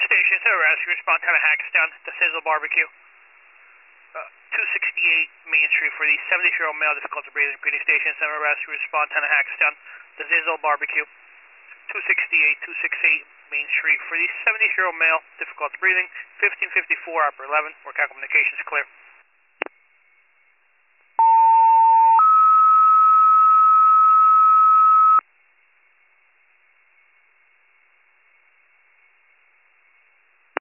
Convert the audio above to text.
Station, so rescue respond time at Hackettstown, the Sizzle Barbecue. 268 Main Street for the 70-year-old male, difficulty breathing, Repeating station, center rescue response time at Hackettstown, the Sizzle Barbecue. 268 Main Street for the 70-year-old male, difficulty breathing, 1554 Upper 11, where communications clear.